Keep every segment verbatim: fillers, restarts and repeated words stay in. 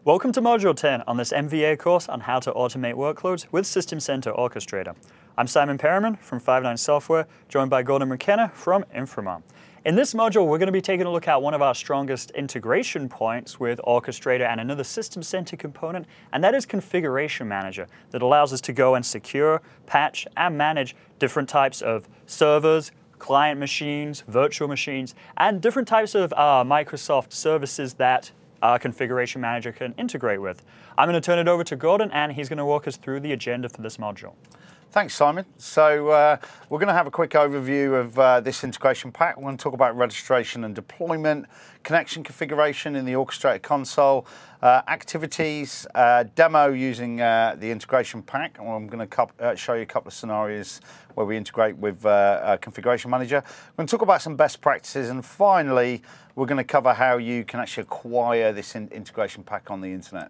Welcome to Module ten on this M V A course on how to automate workloads with System Center Orchestrator. I'm Simon Perriman from Five nine Software, joined by Gordon McKenna from Inframon. In this module, we're going to be taking a look at one of our strongest integration points with Orchestrator and another System Center component, and that is Configuration Manager, that allows us to go and secure, patch, and manage different types of servers, client machines, virtual machines, and different types of uh, Microsoft services that our Configuration Manager can integrate with. I'm going to turn it over to Gordon, and he's going to walk us through the agenda for this module. Thanks, Simon. So uh, we're going to have a quick overview of uh, this integration pack. We're going to talk about registration and deployment, connection configuration in the Orchestrator console, uh, activities, uh, demo using uh, the integration pack. And I'm going to uh, show you a couple of scenarios where we integrate with uh, uh, Configuration Manager. We're going to talk about some best practices, and finally, we're going to cover how you can actually acquire this in integration pack on the internet.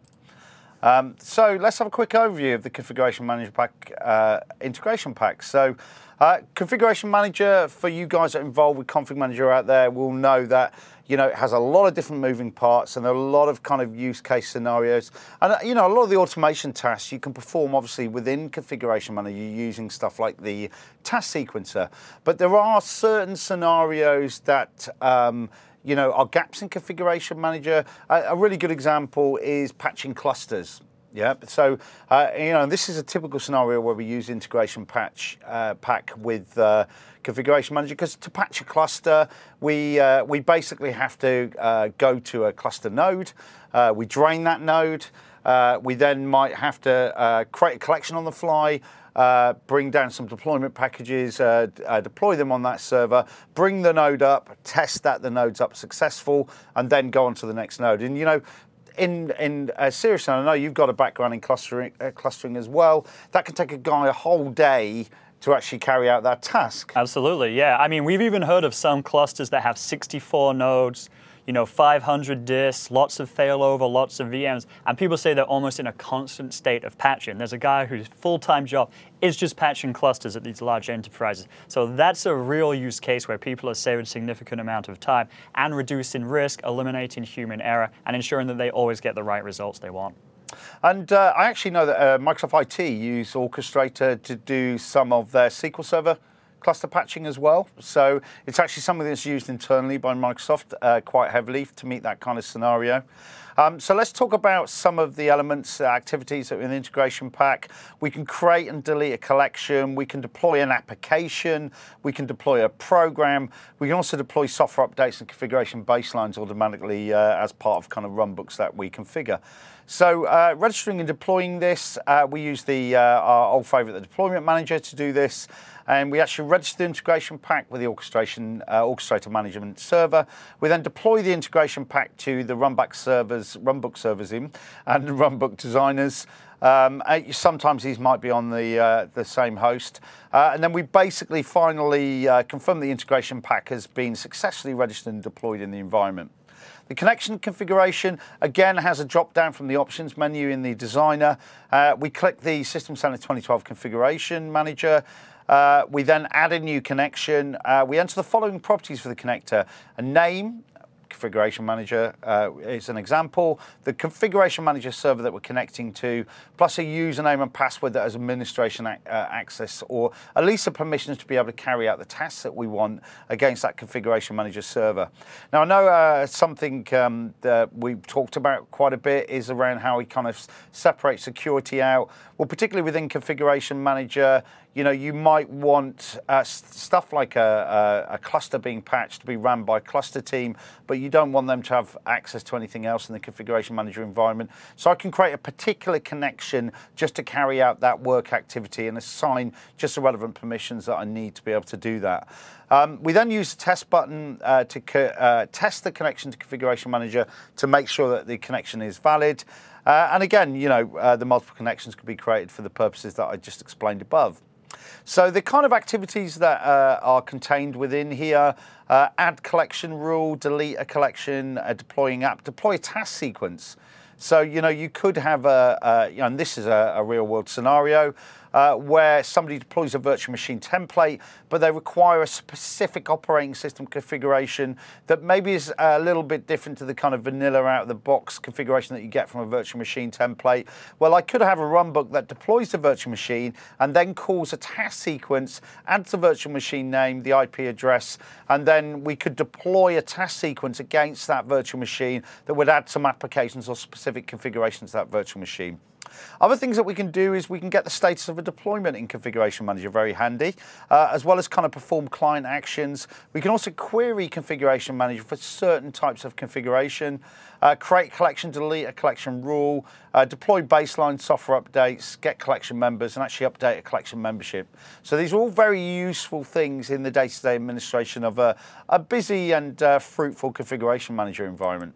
Um, so let's have a quick overview of the Configuration Manager pack, uh, integration pack. So uh, Configuration Manager, for you guys that are involved with Config Manager out there, will know that you know it has a lot of different moving parts and a lot of kind of use case scenarios. And you know a lot of the automation tasks you can perform obviously within Configuration Manager using stuff like the task sequencer. But there are certain scenarios that um, you know, our gaps in Configuration Manager. A, a really good example is patching clusters. Yeah, so uh, you know, this is a typical scenario where we use integration patch uh, pack with uh, Configuration Manager, because to patch a cluster, we uh, we basically have to uh, go to a cluster node. Uh, we drain that node. Uh, we then might have to uh, create a collection on the fly. Uh, bring down some deployment packages, uh, uh, deploy them on that server, bring the node up, test that the node's up successful, and then go on to the next node. And you know, in in uh, seriously, I know you've got a background in clustering, uh, clustering as well. That can take a guy a whole day to actually carry out that task. Absolutely, yeah. I mean, we've even heard of some clusters that have sixty-four nodes, you know, five hundred disks, lots of failover, lots of V Ms, and people say they're almost in a constant state of patching. There's a guy whose full-time job is just patching clusters at these large enterprises. So that's a real use case where people are saving a significant amount of time and reducing risk, eliminating human error, and ensuring that they always get the right results they want. And uh, I actually know that uh, Microsoft I T use Orchestrator to do some of their S Q L Server cluster patching as well. So it's actually something that's used internally by Microsoft uh, quite heavily to meet that kind of scenario. Um, so let's talk about some of the elements, uh, activities that are in the integration pack. We can create and delete a collection. We can deploy an application. We can deploy a program. We can also deploy software updates and configuration baselines automatically uh, as part of kind of runbooks that we configure. So uh, registering and deploying this, uh, we use the uh, our old favorite, the deployment manager, to do this. And we actually register the integration pack with the orchestration uh, orchestrator management server. We then deploy the integration pack to the runbook servers, runbook servers in, and runbook designers. Um, sometimes these might be on the uh, the same host, uh, and then we basically finally uh, confirm the integration pack has been successfully registered and deployed in the environment. The connection configuration, again, has a drop-down from the options menu in the designer. Uh, we click the System Center twenty twelve Configuration Manager. Uh, we then add a new connection. Uh, we enter the following properties for the connector: a name, Configuration Manager uh, is an example, the Configuration Manager server that we're connecting to, plus a username and password that has administration ac uh, access, or at least the permissions to be able to carry out the tasks that we want against that Configuration Manager server. Now, I know uh, something um, that we've talked about quite a bit is around how we kind of separate security out. Well, particularly within Configuration Manager, you know, you might want uh, stuff like a, a, a cluster being patched to be run by a cluster team, but you don't want them to have access to anything else in the Configuration Manager environment. So I can create a particular connection just to carry out that work activity and assign just the relevant permissions that I need to be able to do that. Um, we then use the test button uh, to uh, test the connection to Configuration Manager to make sure that the connection is valid. Uh, and again, you know, uh, the multiple connections could be created for the purposes that I just explained above. So the kind of activities that uh, are contained within here, uh, add collection rule, delete a collection, a deploying app, deploy a task sequence. So, you know, you could have a, a you know, and this is a, a real world scenario. uh, where somebody deploys a virtual machine template, but they require a specific operating system configuration that maybe is a little bit different to the kind of vanilla out-of-the-box configuration that you get from a virtual machine template. Well, I could have a runbook that deploys the virtual machine and then calls a task sequence, adds the virtual machine name, the I P address, and then we could deploy a task sequence against that virtual machine that would add some applications or specific configurations to that virtual machine. Other things that we can do is we can get the status of a deployment in Configuration Manager, very handy, uh, as well as kind of perform client actions. We can also query Configuration Manager for certain types of configuration, uh, create collection, delete a collection rule, uh, deploy baseline software updates, get collection members, and actually update a collection membership. So these are all very useful things in the day-to-day administration of a, a busy and uh, fruitful Configuration Manager environment.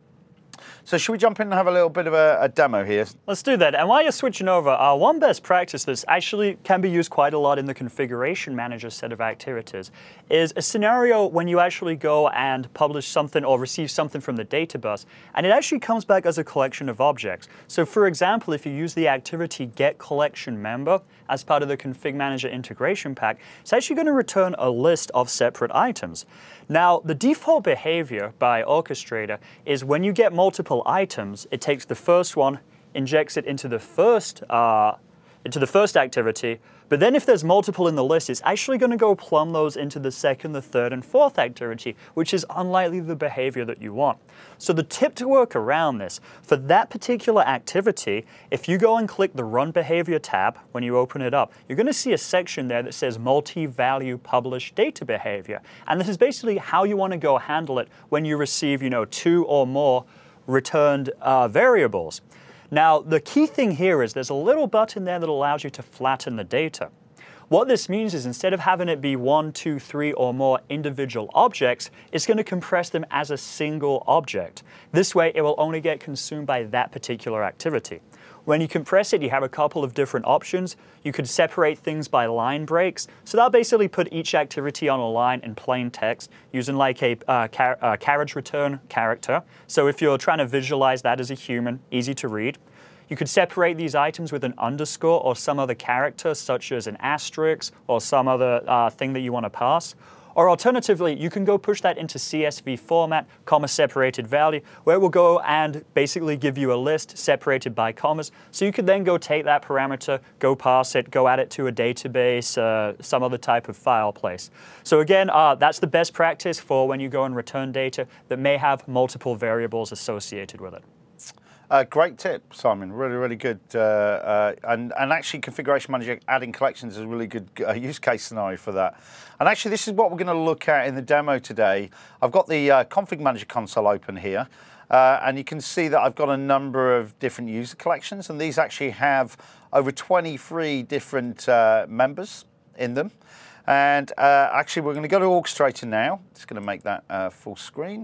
So should we jump in and have a little bit of a, a demo here? Let's do that. And while you're switching over, uh, one best practice that's actually can be used quite a lot in the Configuration Manager set of activities is a scenario when you actually go and publish something or receive something from the data bus, and it actually comes back as a collection of objects. So for example, if you use the activity getCollectionMember as part of the Config Manager integration pack, it's actually going to return a list of separate items. Now, the default behavior by Orchestrator is when you get multiple items, it takes the first one, injects it into the first uh, into the first activity, but then if there's multiple in the list, it's actually going to go plumb those into the second, the third, and fourth activity, which is unlikely the behavior that you want. So the tip to work around this, for that particular activity, if you go and click the Run Behavior tab when you open it up, you're going to see a section there that says Multi-Value Publish Data Behavior. And this is basically how you want to go handle it when you receive, you know, two or more returned uh, variables. Now, the key thing here is there's a little button there that allows you to flatten the data. What this means is instead of having it be one, two, three, or more individual objects, it's going to compress them as a single object. This way, it will only get consumed by that particular activity. When you compress it, you have a couple of different options. You could separate things by line breaks. So that'll basically put each activity on a line in plain text using like a uh, car uh, carriage return character. So if you're trying to visualize that as a human, easy to read. You could separate these items with an underscore or some other character, such as an asterisk or some other uh, thing that you want to pass. Or alternatively, you can go push that into C S V format, comma separated value, where it will go and basically give you a list separated by commas. So you could then go take that parameter, go parse it, go add it to a database, uh, some other type of file place. So again, uh, that's the best practice for when you go and return data that may have multiple variables associated with it. Uh, great tip, Simon. Really, really good. Uh, uh, and, and actually, Configuration Manager adding collections is a really good uh, use case scenario for that. And actually, this is what we're going to look at in the demo today. I've got the uh, Config Manager console open here. Uh, and you can see that I've got a number of different user collections. And these actually have over twenty-three different uh, members in them. And uh, actually, we're going to go to Orchestrator now. Just going to make that uh, full screen.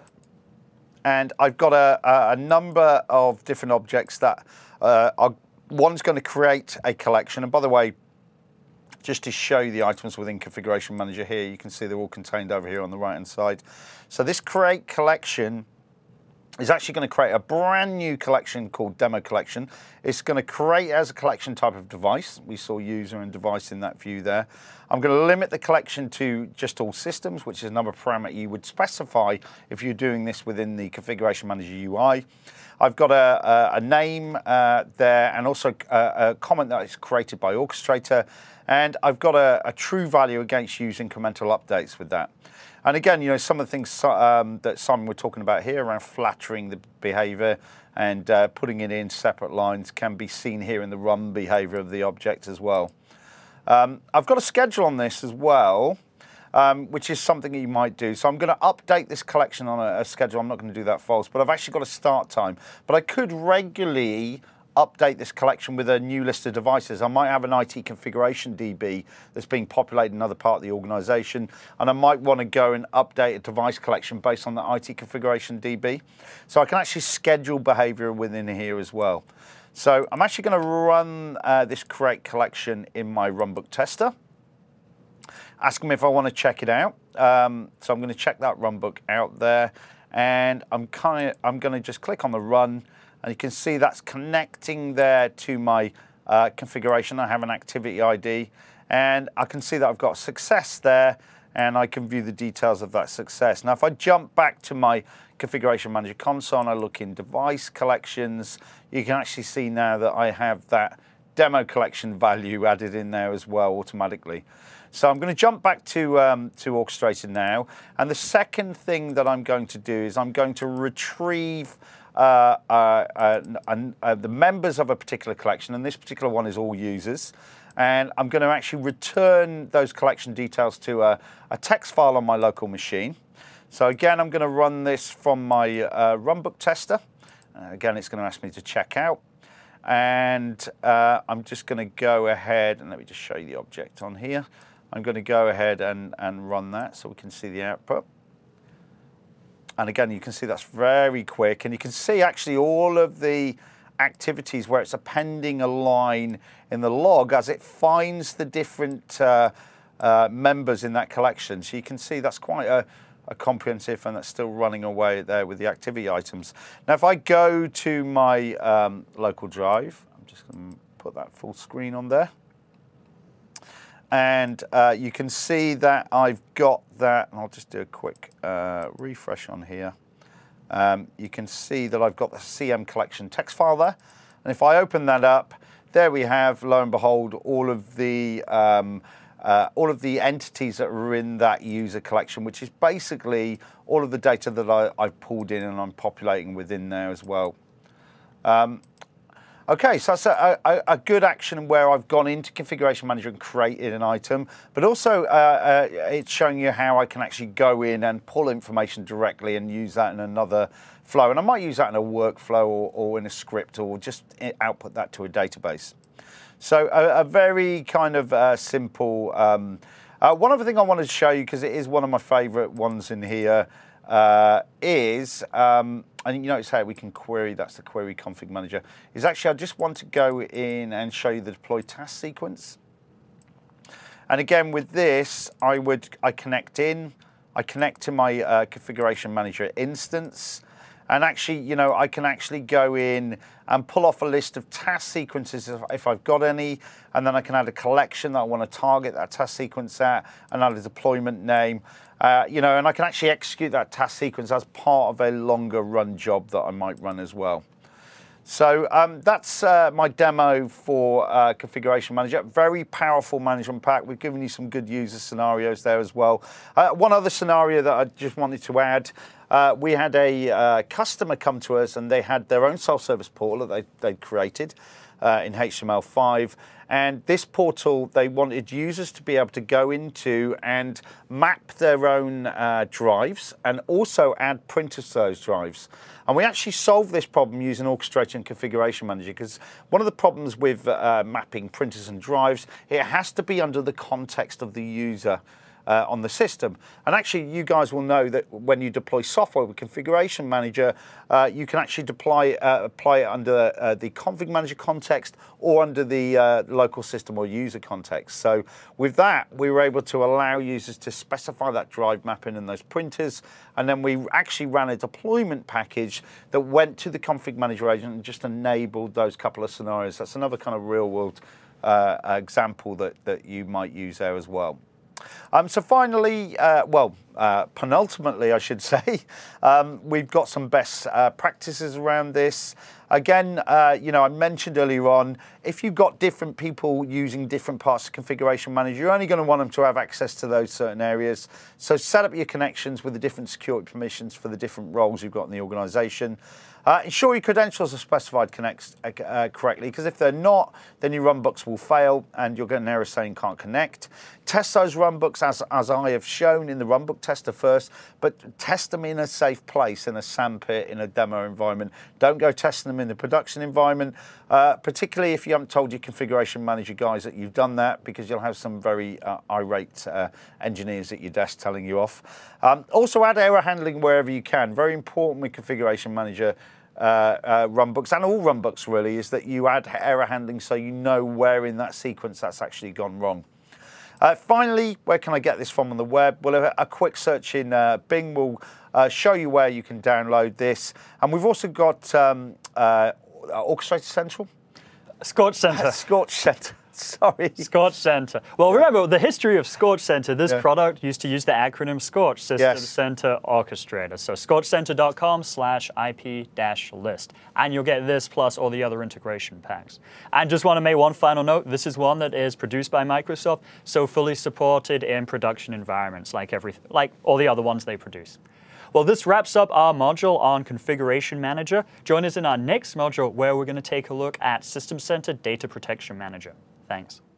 And I've got a, a number of different objects that uh, are, one's going to create a collection. And by the way, just to show you the items within Configuration Manager here, you can see they're all contained over here on the right-hand side. So this create collection is actually going to create a brand new collection called Demo Collection. It's going to create as a collection type of device. We saw user and device in that view there. I'm going to limit the collection to just all systems, which is another parameter you would specify if you're doing this within the Configuration Manager U I. I've got a, a, a name uh, there and also a, a comment that is created by Orchestrator. And I've got a, a true value against use incremental updates with that. And again, you know, some of the things um, that Simon were talking about here around flattering the behavior and uh, putting it in separate lines can be seen here in the run behavior of the object as well. Um, I've got a schedule on this as well, um, which is something that you might do. So I'm going to update this collection on a, a schedule. I'm not going to do that false, but I've actually got a start time. But I could regularly update this collection with a new list of devices. I might have an I T configuration D B that's being populated in another part of the organization, and I might want to go and update a device collection based on the I T configuration D B. So I can actually schedule behavior within here as well. So I'm actually going to run uh, this create collection in my runbook tester. Ask them if I want to check it out. Um, so I'm going to check that runbook out there, and I'm kind of I'm going to just click on the run. And you can see that's connecting there to my uh, configuration. I have an activity I D, and I can see that I've got success there, and I can view the details of that success. Now, if I jump back to my Configuration Manager console and I look in device collections, you can actually see now that I have that demo collection value added in there as well automatically. So I'm going to jump back to, um, to Orchestrator now, and the second thing that I'm going to do is I'm going to retrieve uh, uh, uh, uh, uh, the members of a particular collection, and this particular one is all users. And I'm going to actually return those collection details to a, a text file on my local machine. So again, I'm going to run this from my uh, runbook tester. Uh, again, it's going to ask me to check out. And uh, I'm just going to go ahead, and let me just show you the object on here. I'm going to go ahead and, and run that so we can see the output. And again, you can see that's very quick. And you can see actually all of the activities where it's appending a line in the log as it finds the different uh, uh, members in that collection. So you can see that's quite a, a comprehensive, and that's still running away there with the activity items. Now, if I go to my um, local drive, I'm just going to put that full screen on there. And uh, you can see that I've got that, and I'll just do a quick uh, refresh on here. Um, you can see that I've got the C M collection text file there. And if I open that up, there we have, lo and behold, all of the um, uh, all of the entities that are in that user collection, which is basically all of the data that I, I've pulled in and I'm populating within there as well. Um, Okay, so that's a, a, a good action where I've gone into Configuration Manager and created an item, but also uh, uh, it's showing you how I can actually go in and pull information directly and use that in another flow. And I might use that in a workflow or, or in a script, or just output that to a database. So a, a very kind of uh, simple. Um, uh, one other thing I wanted to show you, because it is one of my favorite ones in here, uh, is, um, and you notice how we can query, that's the query config manager, is actually I just want to go in and show you the deploy task sequence. And again, with this, I would, I connect in, I connect to my uh, configuration manager instance, and actually, you know, I can actually go in and pull off a list of task sequences if, if I've got any, and then I can add a collection that I want to target that task sequence at, and add a deployment name. Uh, you know, and I can actually execute that task sequence as part of a longer run job that I might run as well. So um, that's uh, my demo for uh, Configuration Manager. Very powerful management pack. We've given you some good user scenarios there as well. Uh, one other scenario that I just wanted to add, uh, we had a uh, customer come to us, and they had their own self-service portal that they, they'd created uh, in H T M L five. And this portal, they wanted users to be able to go into and map their own uh, drives and also add printers to those drives. And we actually solved this problem using Orchestrator and Configuration Manager, because one of the problems with uh, mapping printers and drives, it has to be under the context of the user uh, on the system. And actually, you guys will know that when you deploy software with Configuration Manager, uh, you can actually deploy, uh, apply it under uh, the Config Manager context or under the uh, local system or user context. So with that, we were able to allow users to specify that drive mapping in those printers, and then we actually ran a deployment package that went to the Config Manager agent and just enabled those couple of scenarios. That's another kind of real-world uh, example that, that you might use there as well. Um, so finally, uh, well, uh, penultimately, I should say, um, we've got some best uh, practices around this. Again, uh, you know, I mentioned earlier on, if you've got different people using different parts of Configuration Manager, you're only going to want them to have access to those certain areas. So set up your connections with the different security permissions for the different roles you've got in the organization. Uh, ensure your credentials are specified connects, uh, correctly, because if they're not, then your runbooks will fail and you'll get an error saying can't connect. Test those runbooks as, as I have shown in the runbook tester first, but test them in a safe place, in a sandpit, in a demo environment. Don't go testing them in the production environment, uh, particularly if you haven't told your Configuration Manager guys that you've done that, because you'll have some very uh, irate uh, engineers at your desk telling you off. Um, also add error handling wherever you can. Very important with Configuration Manager Uh, uh, runbooks, and all runbooks really, is that you add error handling so you know where in that sequence that's actually gone wrong. Uh, finally, where can I get this from on the web? Well, a, a quick search in uh, Bing will uh, show you where you can download this. And we've also got um, uh, Orchestrator Central. Scorch Center. Scorch Center. Sorry. Scorch Center. Well, remember the history of Scorch Center. This Yeah. product used to use the acronym SCORCH, System Yes. Center Orchestrator. So scorchcenter.com slash IP dash list. And you'll get this plus all the other integration packs. And just want to make one final note. This is one that is produced by Microsoft, so fully supported in production environments like every, like all the other ones they produce. Well, this wraps up our module on Configuration Manager. Join us in our next module where we're going to take a look at System Center Data Protection Manager. Thanks.